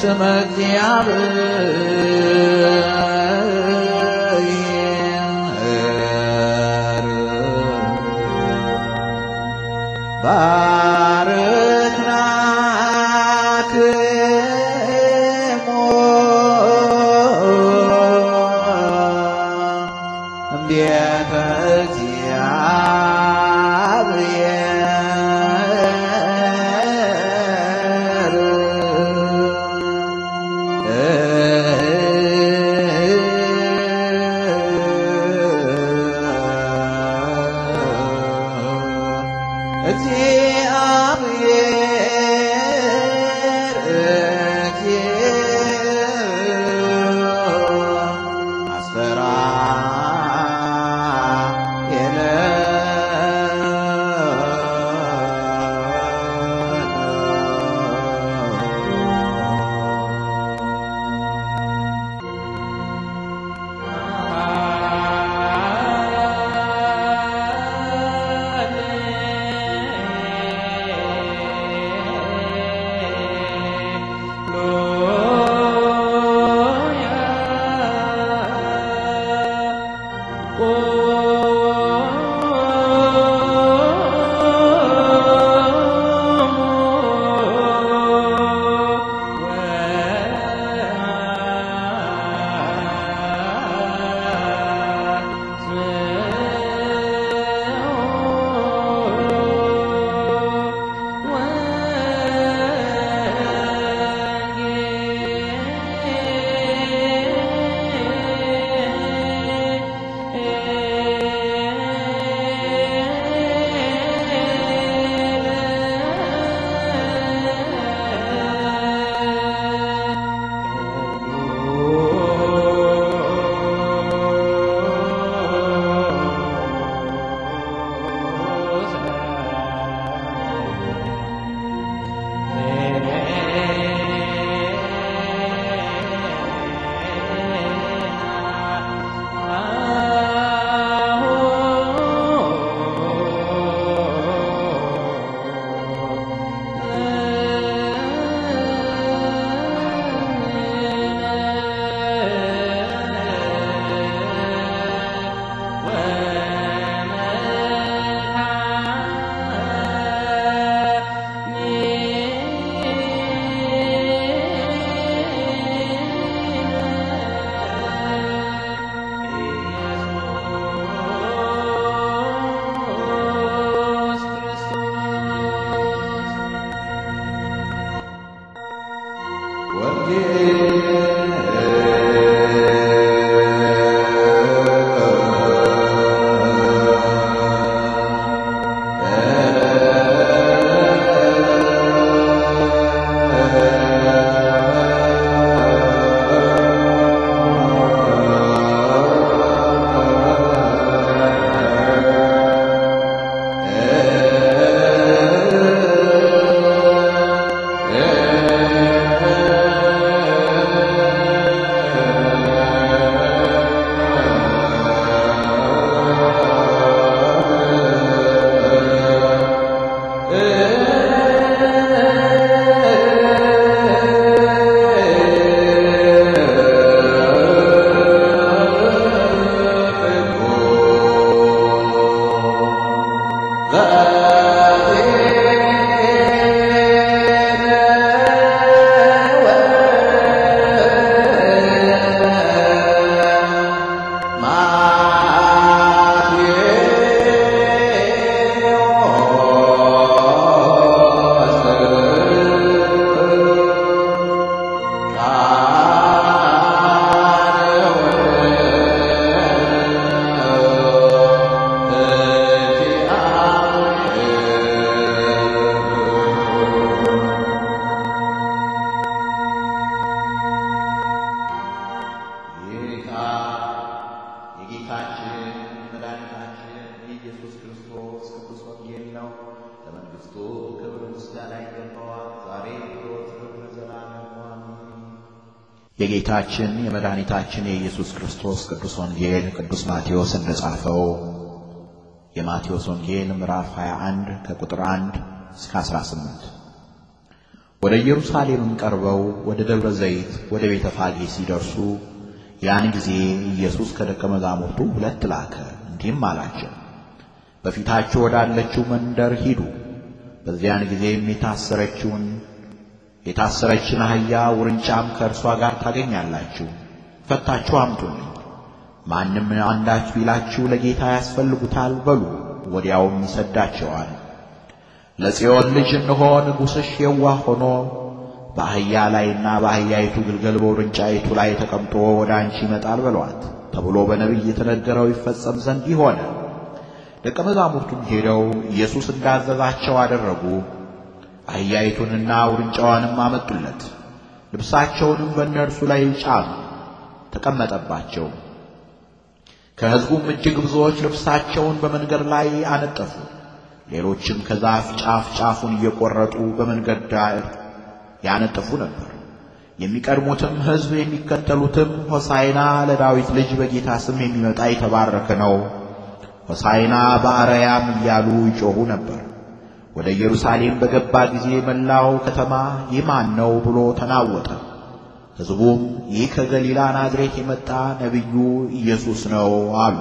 ስመ እግዚአብሔር ባርክናክሙ እምቤተ የጌታችን የመድኃኒታችን የኢየሱስ ክርስቶስ ቅዱስ ወንጌል ቅዱስ ማቴዎስ እንደጻፈው የማቴዎስ ወንጌል ምዕራፍ 21 ከቁጥር 1 እስከ 18 ወደ ኢየሩሳሌም ቀርበው ወደ ደብረ ዘይት ወደ ቤተ ፋጌ ሲደርሱ ያን ጊዜ ኢየሱስ ከደቀ መዛሙርቱ 2 ላከ፣ እንዲህም አላቸው፣ በፊታችሁ ወዳለችው መንደር ሂዱ። በዚያን ጊዜም የታሰረችን አህያ ውርንጫም ከእርሷ ጋር ታገኛላችሁ፣ ፈታችሁ አምጡልኝ። ማንም አንዳች ቢላችሁ ለጌታ ያስፈልጉታል በሉ፣ ወዲያውም ይሰዳቸዋል። ለጽዮን ልጅ እነሆ ንጉሥሽ የዋህ ሆኖ በአህያ ላይና በአህያይቱ ግልገል በውርንጫይቱ ላይ ተቀምጦ ወደ አንቺ ይመጣል በሏት ተብሎ በነቢይ የተነገረው ይፈጸም ዘንድ ይሆነ። ደቀ መዛሙርቱም ሄደው ኢየሱስ እንዳዘዛቸው አደረጉ። አህያይቱንና ውርንጫዋንም አመጡለት፣ ልብሳቸውንም በእነርሱ ላይ ጫኑ፣ ተቀመጠባቸው። ከሕዝቡም እጅግ ብዙዎች ልብሳቸውን በመንገድ ላይ አነጠፉ። ሌሎችም ከዛፍ ጫፍ ጫፉን እየቆረጡ በመንገድ ዳር ያነጠፉ ነበር። የሚቀድሙትም ሕዝብ የሚከተሉትም ሆሳዕና ለዳዊት ልጅ በጌታ ስም የሚመጣ የተባረከ ነው፣ ሆሳዕና በአርያም እያሉ ይጮኹ ነበር። ወደ ኢየሩሳሌም በገባ ጊዜ መላው ከተማ ይህ ማን ነው ብሎ ተናወጠ። ሕዝቡም ይህ ከገሊላ ናዝሬት የመጣ ነቢዩ ኢየሱስ ነው አሉ።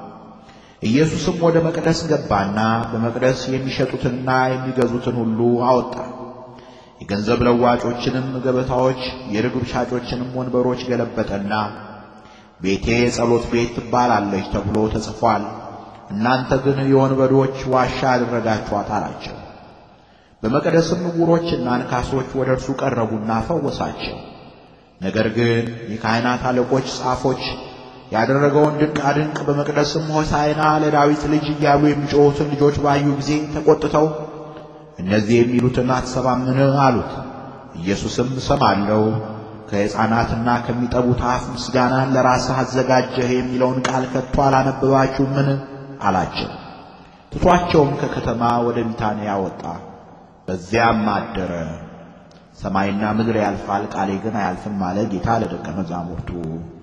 ኢየሱስም ወደ መቅደስ ገባና በመቅደስ የሚሸጡትንና የሚገዙትን ሁሉ አወጣ። የገንዘብ ለዋጮችንም ገበታዎች፣ የርግብ ሻጮችንም ወንበሮች ገለበጠና ቤቴ የጸሎት ቤት ትባላለች ተብሎ ተጽፏል፣ እናንተ ግን የወንበዶች ዋሻ አደረጋችኋት አላቸው። በመቅደስም ዕውሮችና አንካሶች ወደ እርሱ ቀረቡና ፈወሳቸው። ነገር ግን የካህናት አለቆች፣ ጻፎች ያደረገውን ድንቅ በመቅደስም ሆሳዕና ለዳዊት ልጅ እያሉ የሚጮኹትን ልጆች ባዩ ጊዜ ተቆጥተው እነዚህ የሚሉትን አትሰማምን አሉት። ኢየሱስም እሰማለሁ፣ ከሕፃናትና ከሚጠቡት አፍ ምስጋናን ለራስህ አዘጋጀህ የሚለውን ቃል ከቶ አላነበባችሁምን አላቸው። ትቷቸውም ከከተማ ወደ ቢታንያ ወጣ፣ በዚያም አደረ። ሰማይና ምድር ያልፋል፣ ቃሌ ግን አያልፍም አለ ጌታ ለደቀ መዛሙርቱ።